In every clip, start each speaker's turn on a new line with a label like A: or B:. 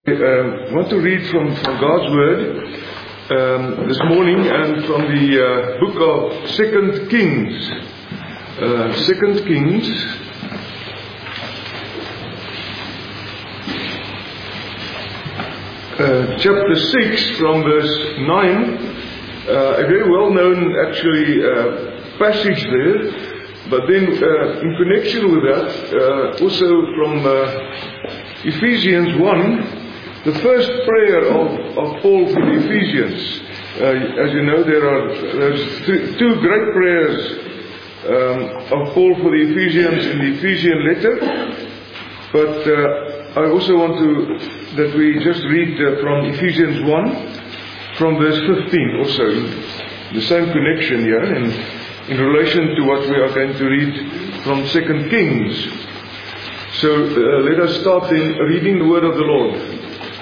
A: I want to read from God's Word this morning, and from the book of 2 Kings. 2 Kings, chapter 6, from verse 9. A very well-known, passage there. But then, in connection with that, also from Ephesians 1. The first prayer of Paul for the Ephesians. As you know, there's two great prayers of Paul for the Ephesians in the Ephesian letter. But I also want that we just read from Ephesians 1, from verse 15 also, in the same connection here, and in relation to what we are going to read from 2 Kings. So let us start in reading the word of the Lord.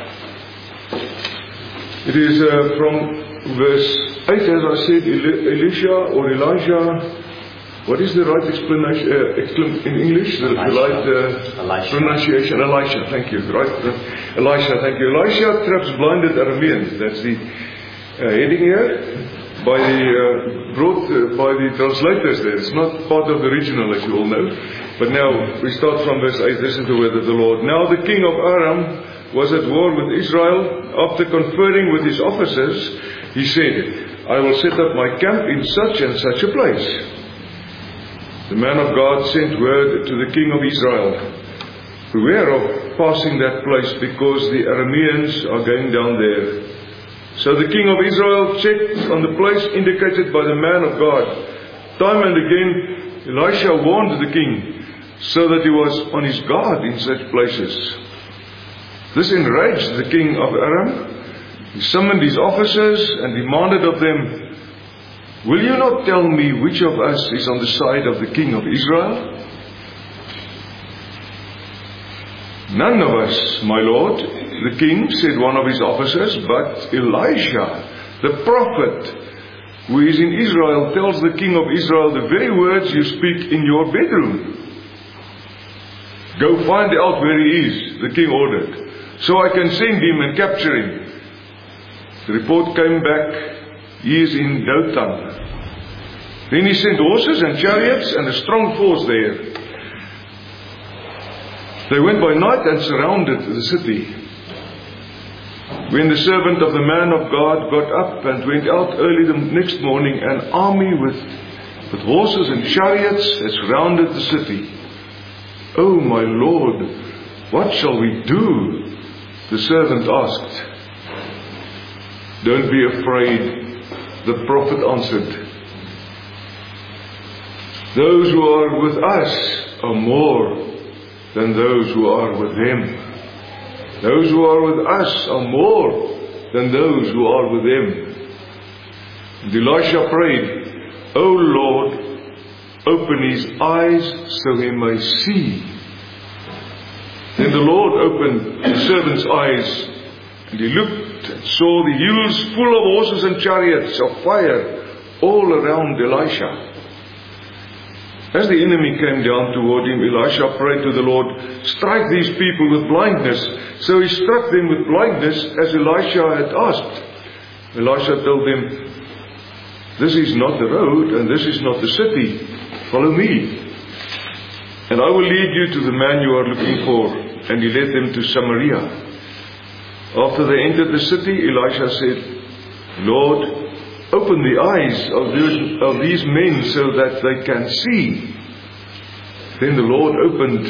A: It is from verse 8, as I said, Elisha or Elijah. What is the right explanation in English? The right pronunciation. Elisha, thank you. Right, Elisha, thank you. Elisha traps blinded Arameans. That's the heading here. Brought by the translators there. It's not part of the original, as you all know. But now we start from verse 8. This is the word of the Lord. Now the king of Aram was at war with Israel. After conferring with his officers, he said, I will set up my camp in such and such a place. The man of God sent word to the king of Israel, beware of passing that place, because the Arameans are going down there. So the king of Israel checked on the place indicated by the man of God. Time and again Elisha warned the king, so that he was on his guard in such places. This enraged the king of Aram. He summoned his officers and demanded of them, will you not tell me which of us is on the side of the king of Israel? None of us, my lord, the king, said one of his officers, but Elisha, the prophet, who is in Israel, tells the king of Israel the very words you speak in your bedroom. Go find out where he is, the king ordered, so I can send him and capture him. The report came back, he is in Dothan. Then he sent horses and chariots and a strong force there. They went by night and surrounded the city. When the servant of the man of God got up and went out early the next morning, an army with horses and chariots had surrounded the city. Oh, my Lord, what shall we do? The servant asked. Don't be afraid, the prophet answered. Those who are with us are more than those who are with him. Those who are with us are more than those who are with him. And Elisha prayed, O Lord, open his eyes so he may see. Then the Lord opened the servant's eyes, and he looked and saw the hills full of horses and chariots of fire all around Elisha. As the enemy came down toward him, Elisha prayed to the Lord, strike these people with blindness. So he struck them with blindness as Elisha had asked. Elisha told them, this is not the road and this is not the city. Follow me, and I will lead you to the man you are looking for. And he led them to Samaria. After they entered the city, Elisha said, Lord, open the eyes of these men so that they can see. Then the Lord opened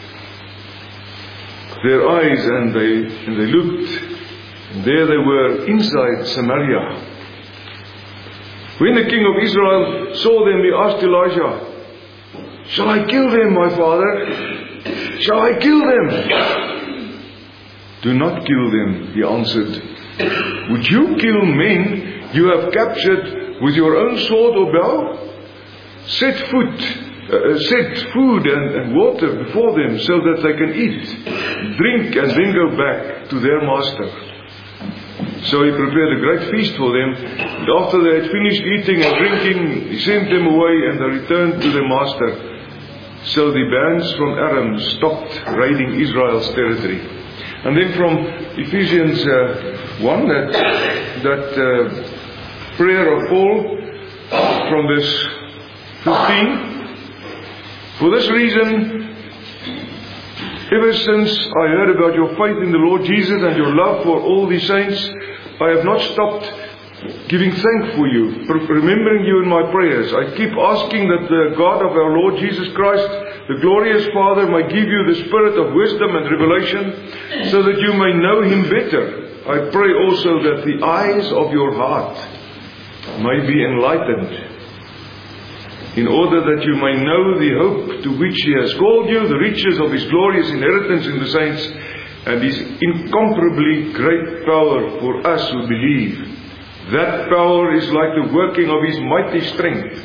A: their eyes, and they looked, and there they were inside Samaria. When the king of Israel saw them, he asked Elijah, shall I kill them, my father? Shall I kill them? Do not kill them, he answered. Would you kill men you have captured with your own sword or bow? Set food and water before them so that they can eat, drink, and then go back to their master. So he prepared a great feast for them, and after they had finished eating and drinking, he sent them away, and they returned to their master. So the bands from Aram stopped raiding Israel's territory. And then from Ephesians 1, that prayer of Paul from verse 15. For this reason, ever since I heard about your faith in the Lord Jesus and your love for all the saints, I have not stopped giving thanks for you, remembering you in my prayers. I keep asking that the God of our Lord Jesus Christ, the glorious Father, may give you the spirit of wisdom and revelation, so that you may know Him better. I pray also that the eyes of your heart may be enlightened, in order that you may know the hope to which He has called you, the riches of His glorious inheritance in the saints, and His incomparably great power for us who believe. That power is like the working of His mighty strength.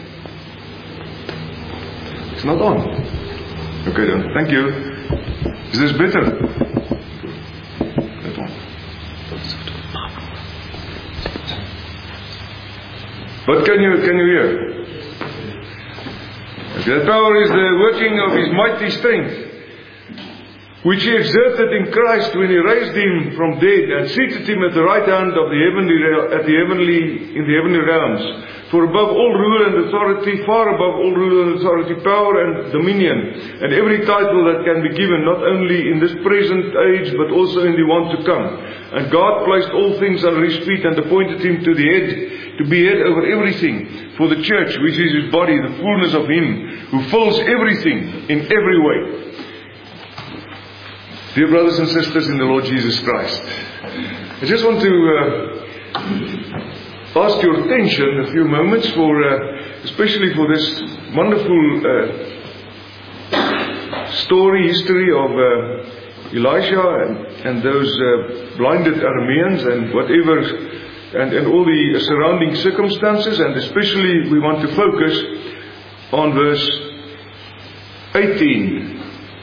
A: It's not on. Okay then, thank you. Is this better? That one. But can you hear? That power is the working of His mighty strength, which He exerted in Christ when He raised Him from dead and seated Him at the right hand of the in the heavenly realms. For above all rule and authority, far above all rule and authority, power and dominion, and every title that can be given, not only in this present age, but also in the one to come. And God placed all things under His feet and appointed Him to be head over everything, for the church, which is His body, the fullness of Him, who fills everything in every way. Dear brothers and sisters in the Lord Jesus Christ, I just want to ask your attention a few moments especially for this wonderful history of Elisha and those blinded Arameans and whatever, and all the surrounding circumstances, and especially we want to focus on verse 18.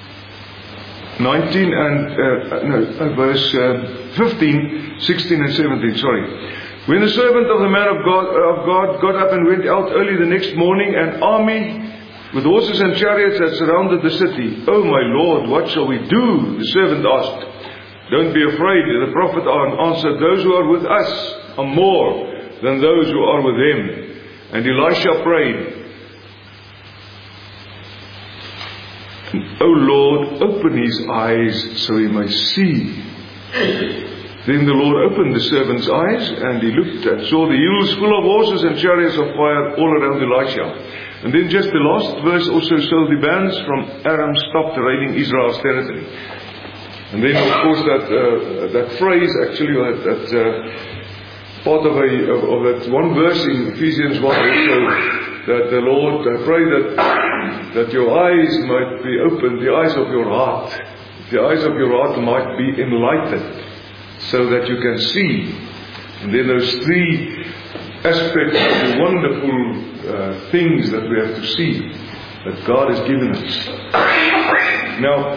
A: 19 and verse 15, 16 and 17, sorry. When the servant of the man of God got up and went out early the next morning, an army with horses and chariots had surrounded the city. Oh my Lord, what shall we do? The servant asked. Don't be afraid, the prophet answered, those who are with us are more than those who are with them. And Elisha prayed, O Lord, open his eyes so he may see. Then the Lord opened the servant's eyes, and he looked and saw the hills full of horses and chariots of fire all around Elisha. And then just the last verse also saw the bands from Aram stopped raiding Israel's territory. And then of course that phrase actually, that part of that one verse in Ephesians 1 also, that the Lord, I pray that your eyes might be opened, the eyes of your heart. The eyes of your heart might be enlightened, so that you can see. And then those three aspects of the wonderful things that we have to see, that God has given us. Now,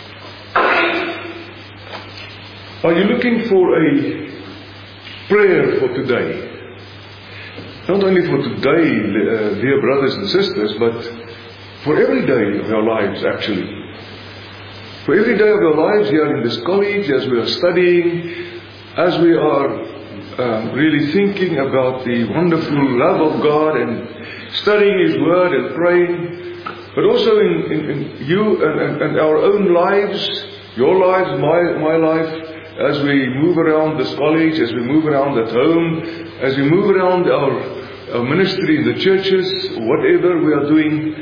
A: are you looking for a prayer for today? Not only for today, dear brothers and sisters, but for every day of our lives, actually. For every day of our lives here in this college, as we are studying, as we are really thinking about the wonderful love of God and studying His Word and praying, but also in you and our own lives, your lives, my life, as we move around this college, as we move around at home, as we move around our ministry in the churches, whatever we are doing.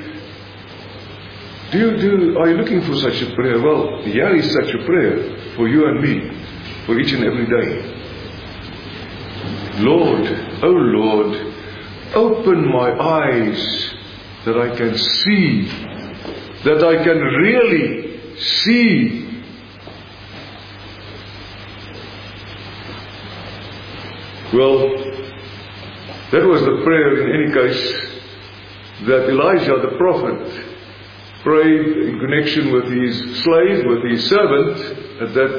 A: Are you looking for such a prayer? Well, here is such a prayer for you and me, for each and every day. Lord, oh Lord, open my eyes that I can see, that I can really see. Well, that was the prayer in any case that Elijah the prophet prayed in connection with his slave, with his servant, at that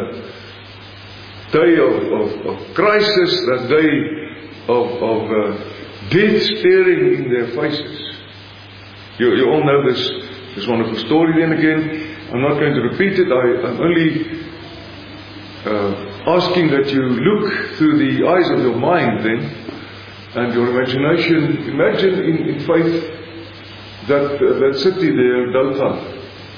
A: day of crisis, that day of death staring in their faces. You all know this wonderful story then again. I'm not going to repeat it. I'm only asking that you look through the eyes of your mind then, and your imagination. Imagine in faith that city there, Dothan,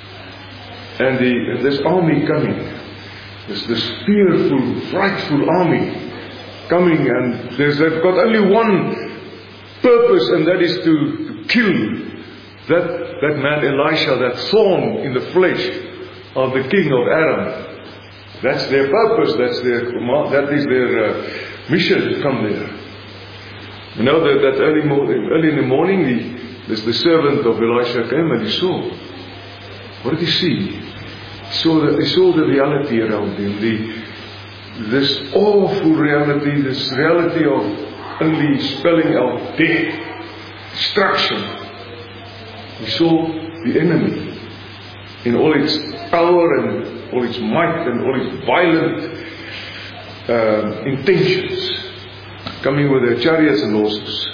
A: and this army coming, this fearful, frightful army coming, and they've got only one purpose, and that is to kill that man Elisha, that thorn in the flesh of the king of Aram. That's their purpose, that is their mission to come there. You know that early in the morning, the servant of Elisha came and he saw. What did he see? He saw the reality around him, this awful reality, this reality of only spelling out death, destruction. He saw the enemy in all its power and all its might and all its violent intentions, coming with their chariots and horses.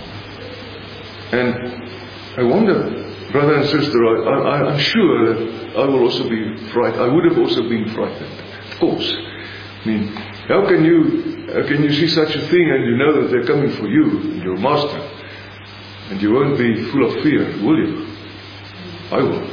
A: And I wonder, brother and sister, I'm sure that I will also be frightened. I would have also been frightened, of course. I mean, how can you see such a thing and you know that they're coming for you, your master, and you won't be full of fear, will you? I will.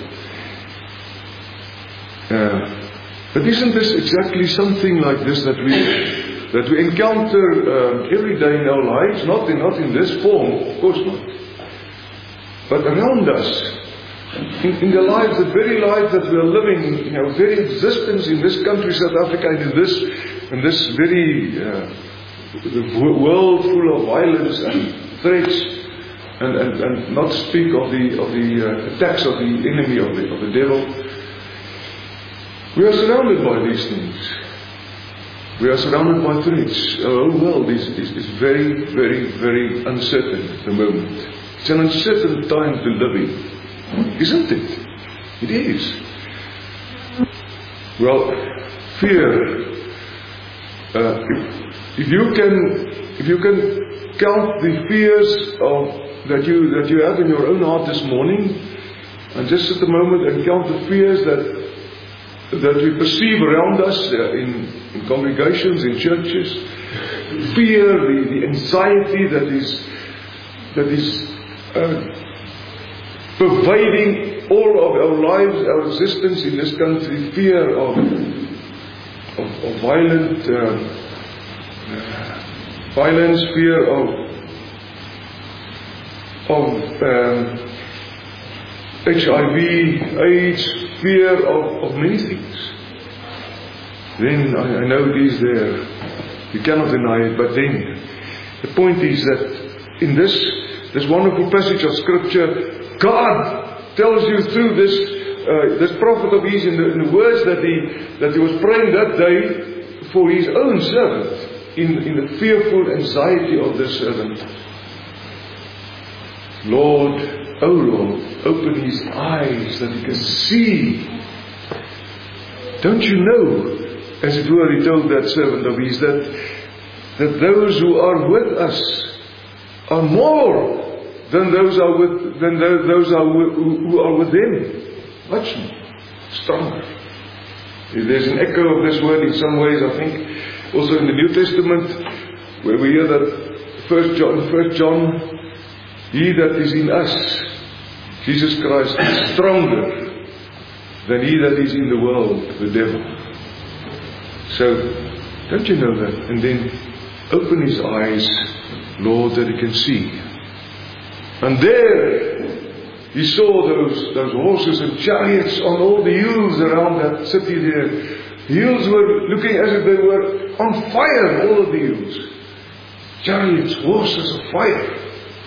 A: But isn't this exactly something like this that we encounter every day in our lives? Not in this form, of course not. But around us, in the lives, the very life that we are living, in our very existence in this country, South Africa, in this very the world full of violence and threats, and not to speak of the attacks of the enemy, of the devil. We are surrounded by these things. We are surrounded by threats. Our whole world is very, very, very uncertain at the moment. It's an uncertain time to live in, isn't it? It is. Well, fear. If you can count the fears that you have in your own heart this morning, and just at the moment and count the fears that we perceive around us in congregations, in churches, fear, the anxiety that is pervading all of our lives, our existence in this country, fear of violence, fear of HIV, AIDS, fear of many things. Then I know it is there. You cannot deny it. But then the point is that in this wonderful passage of Scripture, God tells you through this prophet of his in the words that he was praying that day for his own servant, in the fearful anxiety of this servant. Lord, O Lord, open his eyes that he can see. Don't you know, as it were, he told that servant of his, that those who are with us are more than those who are with them. Much more stronger. There's an echo of this word in some ways, I think, also in the New Testament, where we hear that 1 John, he that is in us, Jesus Christ, is stronger than he that is in the world, the devil. So, don't you know that? And then open his eyes, Lord, that he can see. And there he saw those horses and chariots on all the hills around that city there. The hills were looking as if they were on fire, all of the hills. Chariots, horses of fire.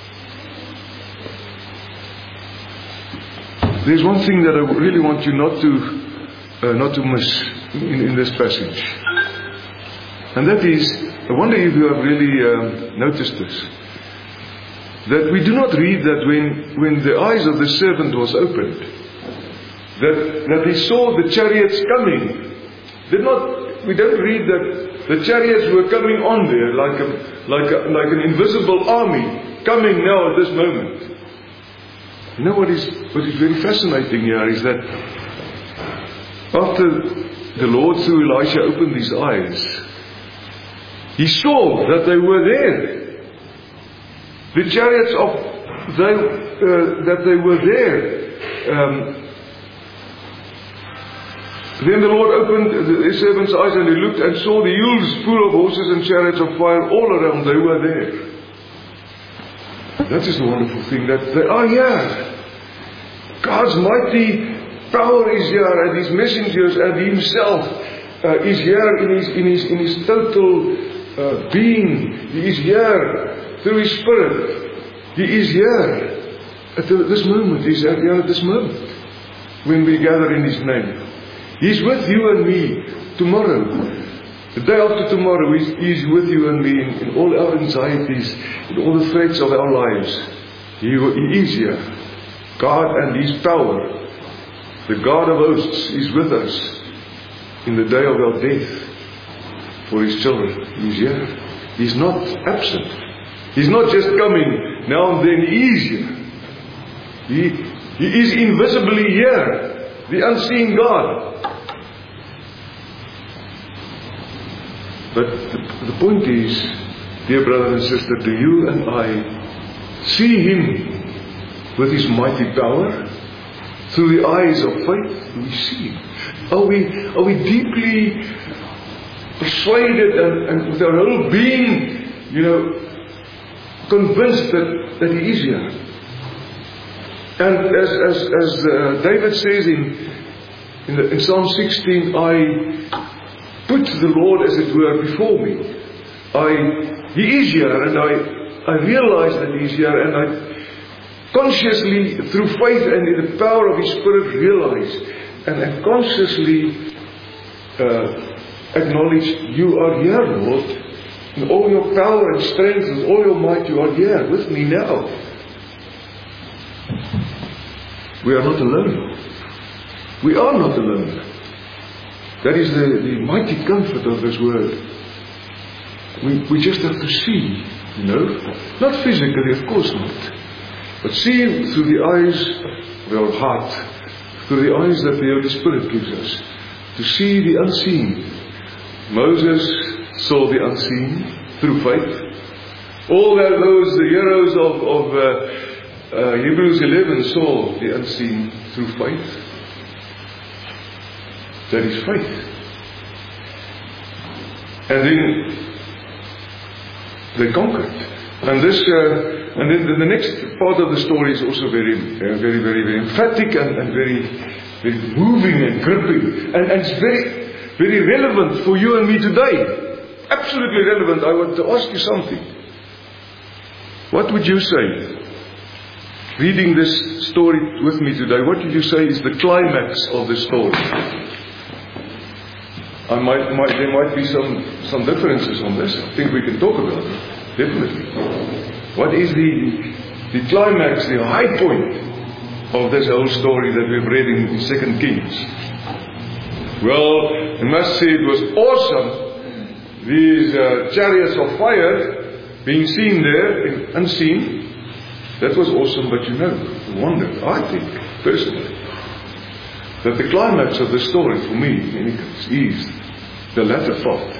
A: There's one thing that I really want you not to miss in this passage. And that is, I wonder if you have really noticed this. That we do not read that when the eyes of the servant was opened, that he saw the chariots coming. We don't read that the chariots were coming on there like an invisible army coming now at this moment. You know what is very fascinating here is that after the Lord through Elisha opened his eyes, he saw that they were there. The chariots that they were there. Then the Lord opened his servant's eyes, and he looked and saw the hills full of horses and chariots of fire all around. They were there. That is the wonderful thing, that they are here. God's mighty power is here, and His messengers and Himself is here in His total being. He is here through His Spirit. He is here at this moment. He's here at this moment when we gather in His name. He's with you and me tomorrow. The day after tomorrow, He's with you and me in all our anxieties, in all the threats of our lives. He is here. God and His power, the God of hosts, is with us in the day of our death for His children. He's here. He's not absent. He's not just coming now and then. He is here. He is invisibly here, the unseen God. But the point is, dear brother and sister, do you and I see Him with His mighty power through the eyes of faith? Do we see Him? Are we deeply persuaded and with our whole being, convinced that He is here? And as David says in Psalm 16, I put the Lord, as it were, before me. He is here, and I realize that He is here, and I consciously, through faith and in the power of His Spirit, realize and consciously acknowledge, you are here, Lord. In all your power and strength, with all your might, you are here with me now. We are not alone. We are not alone. That is the mighty comfort of this word. We just have to see, not physically, of course not, but see through the eyes of our heart, through the eyes that the Holy Spirit gives us, to see the unseen. Moses saw the unseen through faith. All the heroes of Hebrews 11 saw the unseen through faith. That is faith. And then they conquered. And then the next part of the story is also very emphatic and very moving and gripping. And it's very, very relevant for you and me today. Absolutely relevant. I want to ask you something. What would you say? Reading this story with me today, what would you say is the climax of the story? There might be some differences on this. I think we can talk about it. Definitely. What is the climax, the high point of this whole story that we've read in 2 Kings? Well, I must say it was awesome. These chariots of fire being seen there, unseen. That was awesome, but I wondered, I think, personally, that the climax of the story for me, in any case, is the latter part.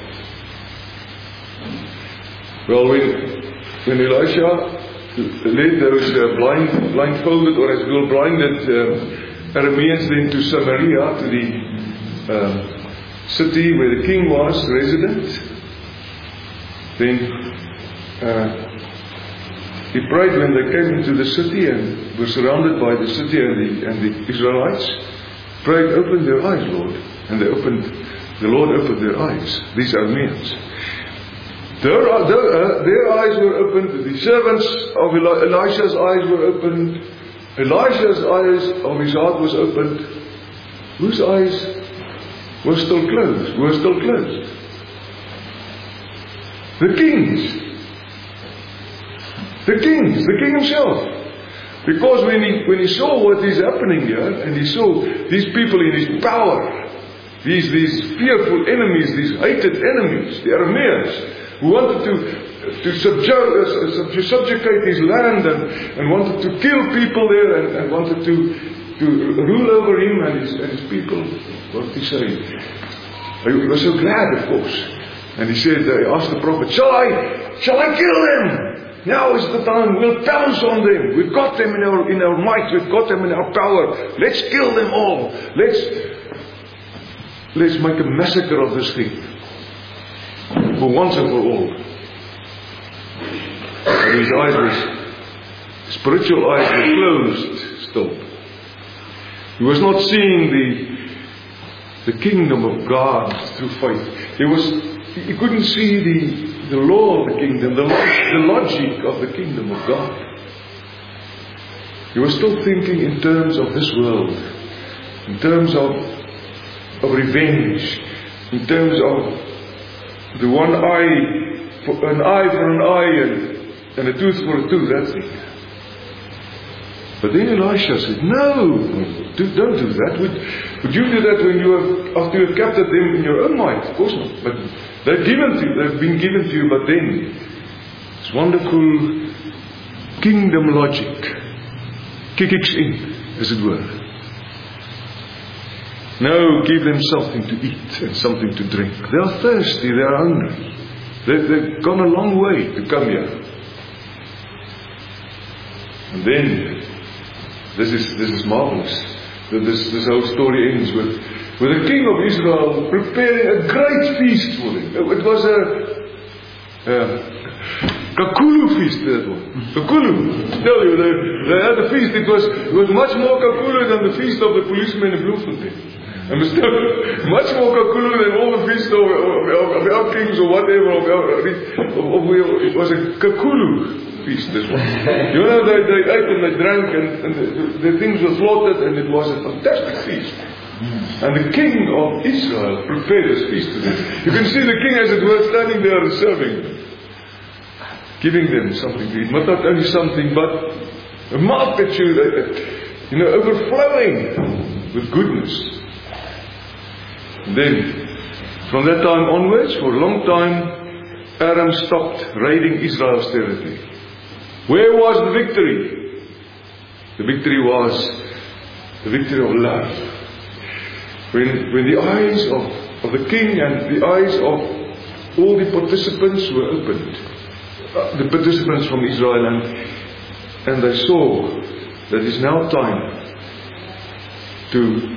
A: Well, when Elisha led those blindfolded, or as well blinded Arameans into Samaria, to the city where the king was resident, then he prayed when they came into the city and were surrounded by the city and the Israelites. Prayed, open their eyes, Lord. And the Lord opened their eyes. These Arameans. Their eyes were opened. The servants of Elisha's eyes were opened. Elisha's eyes of his heart was opened. Whose eyes were still closed? The king's. The king himself. Because when he saw what is happening here, and he saw these people in his power, these fearful enemies, these hated enemies, the Arameans, who wanted to subjugate his land and wanted to kill people there and wanted to rule over him and his people, what did he say? He was so glad, of course. And he said, he asked the prophet, shall I kill them? Now is the time. We'll pounce on them. We've got them in our might. We've got them in our power. Let's kill them all. Let's make a massacre of this thing. For once and for all. And his spiritual eyes were closed still. He was not seeing the kingdom of God through faith. He couldn't see the law of the kingdom, the logic of the kingdom of God. He was still thinking in terms of this world, in terms of revenge, in terms of the one eye for an eye and a tooth for a tooth, that's it. But then Elisha said, no, don't do that. Would you do that when after you have captured them in your own might? Of course not. But they've been given to you, but then this wonderful kingdom logic kicks in, as it were. No, give them something to eat and something to drink. They are thirsty, they are hungry. They've gone a long way to come here. And then this is marvelous. This whole story ends with the king of Israel preparing a great feast for them. It was a kakulu feast, that one. Kakulu. Tell you, they had a feast. It was much more kakulu than the feast of the policemen in Bloemfontein. And much more kakulu than all the feasts of our kings or whatever. It was a kakulu feast, this one. You know, they ate and they drank and the things were slaughtered, and it was a fantastic feast. And the king of Israel prepared this feast to them. You can see the king, as it were, standing there and serving them, giving them something to eat. But not only something, but a multitude, overflowing with goodness. And then, from that time onwards, for a long time, Aram stopped raiding Israel's territory. Where was the victory? The victory was the victory of love. When the eyes of the king and the eyes of all the participants were opened, the participants from Israel, and they saw that it's now time to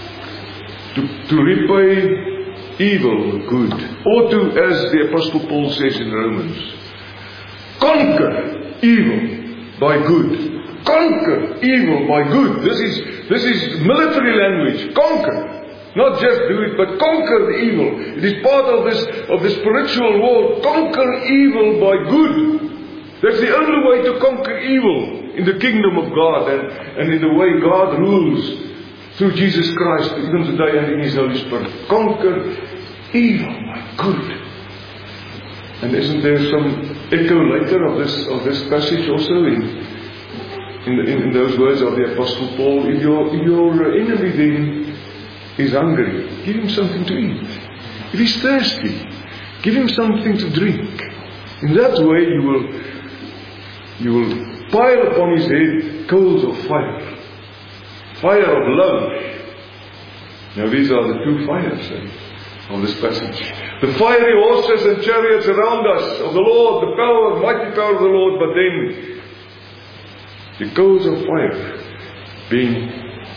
A: repay evil with good, or to, as the Apostle Paul says in Romans, conquer evil by good. Conquer evil by good. This is military language. Conquer. Not just do it, but conquer the evil. It is part of the spiritual world. Conquer evil by good. That's the only way to conquer evil in the kingdom of God and in the way God rules through Jesus Christ, even today, and in His Holy Spirit. Conquer evil by good. And isn't there some echo later of this passage also in those words of the Apostle Paul? If your enemy then is hungry, give him something to eat. If he's thirsty, give him something to drink. In that way you will pile upon his head coals of fire. Fire of love. Now these are the two fires of this passage. The fiery horses and chariots around us of the Lord, the power, mighty power of the Lord, but then the coals of fire being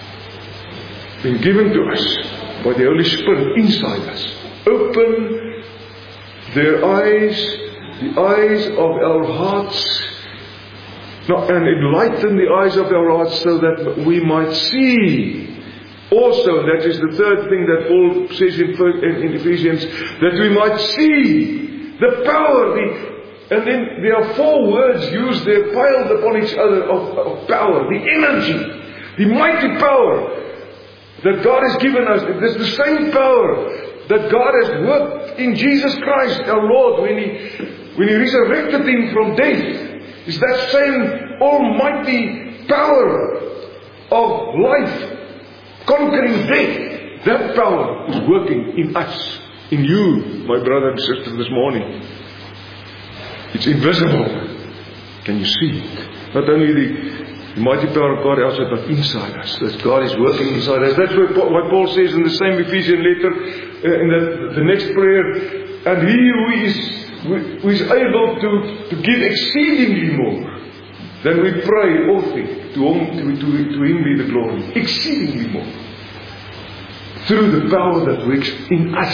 A: given to us by the Holy Spirit inside us. Open their eyes, the eyes of our hearts, and enlighten the eyes of our hearts so that we might see. Also, that is the third thing that Paul says in Ephesians, that we might see the power, and then there are 4 words used there piled upon each other of power, the energy, the mighty power that God has given us. It is the same power that God has worked in Jesus Christ our Lord when He resurrected Him from death. It's that same almighty power of life conquering death. That power is working in us, in you, my brother and sister, this morning. It's invisible. Can you see it? Not only The mighty power of God outside, but inside us. That God is working inside us. That's what Paul says in the same Ephesian letter, in the next prayer. And He who is able to give exceedingly more than we pray or think, to Him be the glory. Exceedingly more. Through the power that works in us.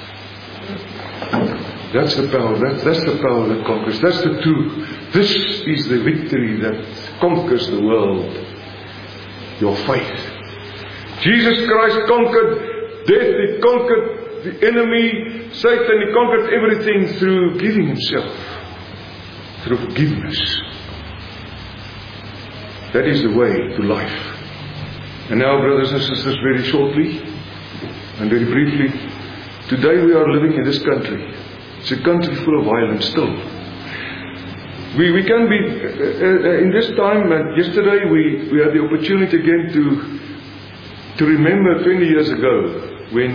A: That's the power. That's the power that conquers. That's the truth. This is the victory that conquers the world. Your faith. Jesus Christ conquered death. He conquered the enemy, Satan. He conquered everything through giving Himself. Through forgiveness. That is the way to life. And now, brothers and sisters, very shortly and very briefly, today we are living in this country. It's a country full of violence still. We can be, in this time, and yesterday we had the opportunity again to remember 20 years ago when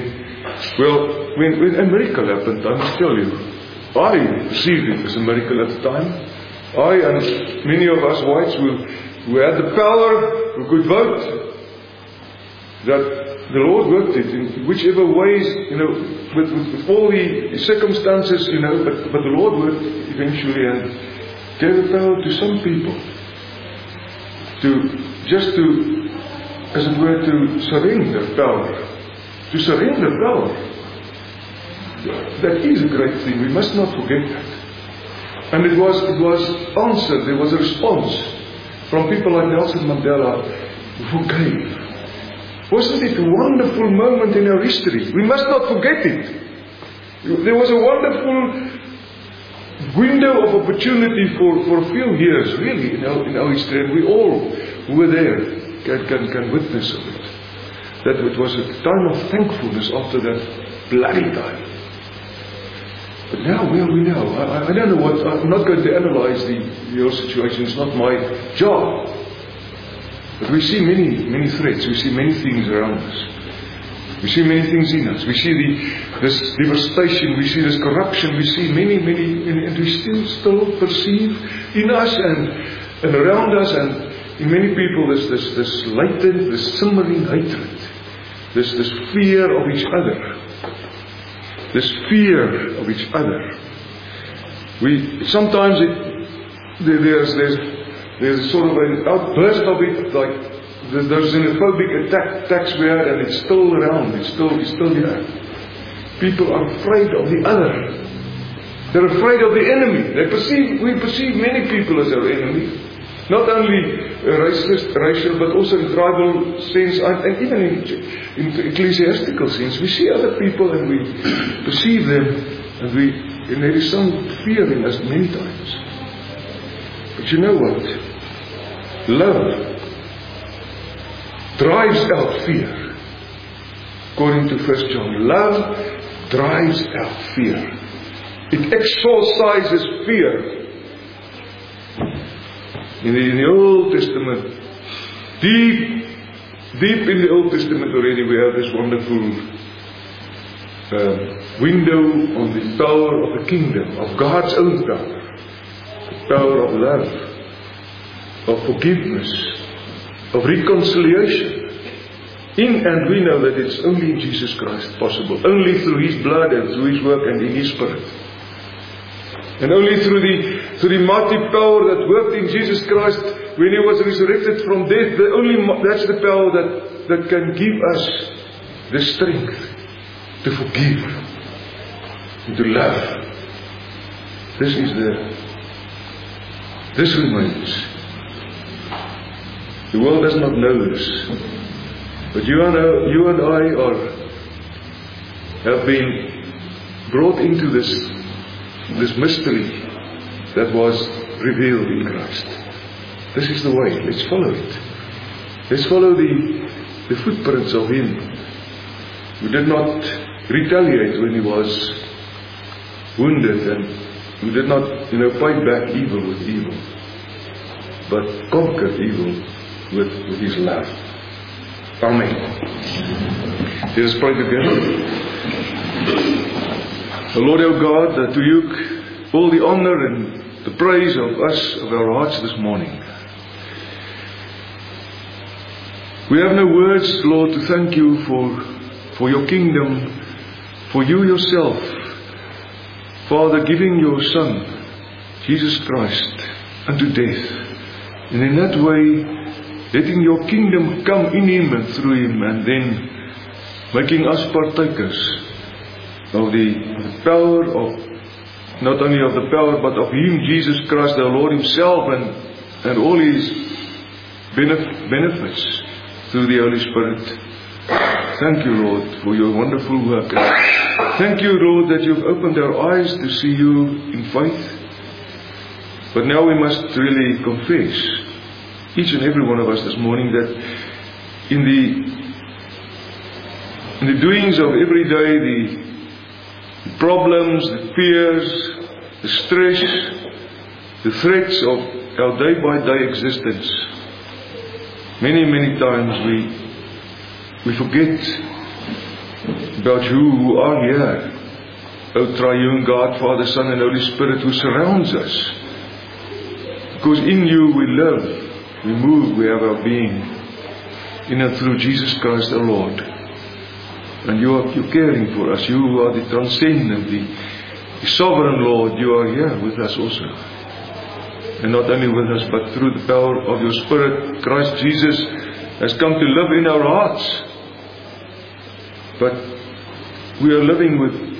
A: a miracle happened. I must tell you, I perceived it as a miracle at the time. I and many of us whites who had the power, who could vote, that the Lord worked it in whichever ways, with all the circumstances, but the Lord worked eventually and gave the power to some people as it were, to surrender power. To surrender power. That is a great thing. We must not forget that. And it was answered. There was a response from people like Nelson Mandela who gave. Wasn't it a wonderful moment in our history? We must not forget it. There was a wonderful window of opportunity for a few years, really, in our history, and we all who were there can witness of it. That it was a time of thankfulness after that bloody time. But now, where are we now? I don't know what. I'm not going to analyze your situation. It's not my job. But we see many threats. We see many things around us. We see many things in us. We see this devastation. We see this corruption. We see many, and we still perceive in us and around us and in many people this latent, this simmering hatred, this fear of each other, this fear of each other. Sometimes there's sort of an outburst of it, like those xenophobic attacks we had, and it's still around. It's still here. People are afraid of the other. They're afraid of the enemy. We perceive many people as our enemy. Not only racial, but also in tribal sense, and even in ecclesiastical sense. We see other people and we perceive them, and there is some fear in us many times. But you know what? Love drives out fear. According to 1 John, love drives out fear. It exorcises fear. In the Old Testament, deep in the Old Testament already, we have this wonderful window on the power of the kingdom, of God's own power. The power of love, of forgiveness, of reconciliation. And we know that it's only in Jesus Christ possible. Only through His blood and through His work and in His Spirit. And only through the mighty power that worked in Jesus Christ when He was resurrected from death, that's the power that can give us the strength to forgive and to love. This remains. The world does not know this. But you and I have been brought into this mystery that was revealed in Christ. This is the way. Let's follow it. Let's follow the footprints of Him who did not retaliate when He was wounded, and who did not, fight back evil with evil, but conquered evil with His love. Amen. Let us pray together. O Lord our God, to You all the honor and the praise of our hearts this morning. We have no words, Lord, to thank you for your kingdom, for you yourself, Father, giving your Son, Jesus Christ, unto death. And in that way, letting your kingdom come in Him and through Him, and then making us partakers of the power of, not only of the power, but of Him, Jesus Christ, our Lord Himself, and all His benefits through the Holy Spirit. Thank you, Lord, for your wonderful work. Thank you, Lord, that you've opened our eyes to see you in faith. But now we must really confess, each and every one of us this morning, that in the doings of every day, the problems, the fears, the stress, the threats of our day-by-day existence, many times we forget about you who are here, O Triune God, Father, Son, and Holy Spirit, who surrounds us. Because in you we live, we move, we have our being, in and through Jesus Christ our Lord. And you're caring for us. You who are the transcendent, the sovereign Lord, you are here with us also. And not only with us, but through the power of your Spirit, Christ Jesus has come to live in our hearts. But we are living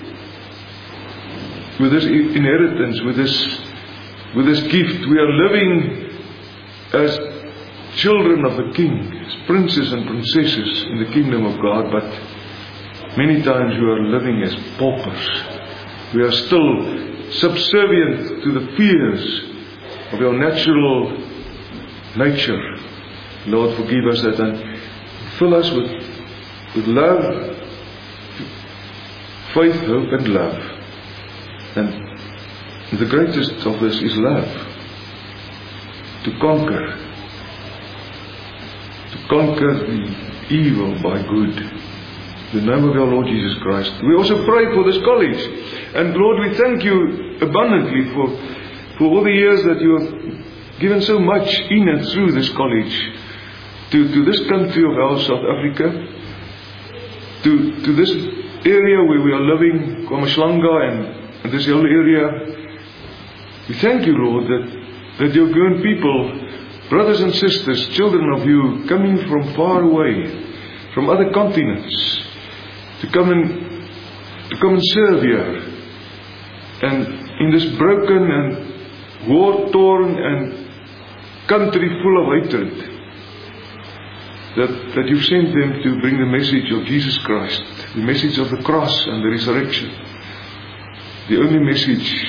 A: with this inheritance, with this gift. We are living as children of the King, as princes and princesses in the kingdom of God. But many times we are living as paupers. We are still subservient to the fears of our natural nature. Lord, forgive us that, and fill us with love, faith, hope, and love. And the greatest of this is love. To conquer the evil by good. In the name of our Lord Jesus Christ. We also pray for this college. And Lord, we thank you abundantly for all the years that you have given so much in and through this college. To this country of ours, South Africa. To this area where we are living, KwaMashlanga and this whole area. We thank you, Lord, that your grown people, brothers and sisters, children of you, coming from far away, from other continents, to come and serve here, and in this broken and war-torn and country full of hatred, that you've sent them to bring the message of Jesus Christ, the message of the cross and the resurrection, the only message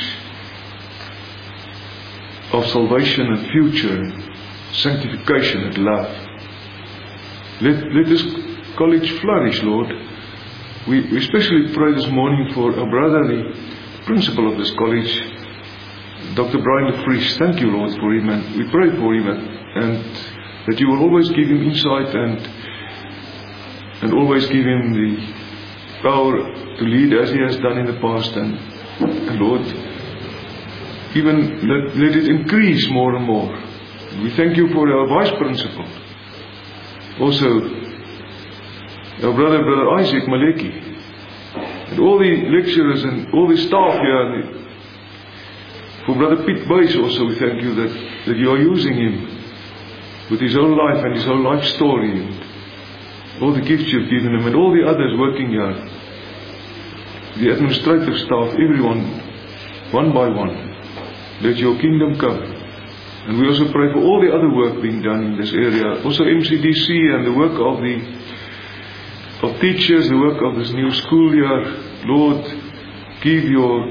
A: of salvation and future, sanctification and love. Let this college flourish, Lord. We especially pray this morning for our brother, the principal of this college, Dr. Brian de Vries. Thank you, Lord, for him, and we pray for him, and that you will always give him insight and always give him the power to lead as he has done in the past, and Lord, even let it increase more and more. We thank you for our vice principal, also our brother Isaac Maleki, and all the lecturers and all the staff here, for Brother Piet Buys also, we thank you that you are using him with his whole life and his whole life story, and all the gifts you've given him, and all the others working here, the administrative staff, everyone, one by one. Let your kingdom come. And we also pray for all the other work being done in this area, also MCDC and the work of teachers, the work of this new school year. Lord, give your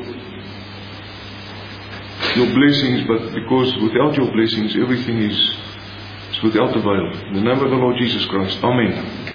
A: blessings, but because without your blessings everything is without avail. In the name of the Lord Jesus Christ. Amen.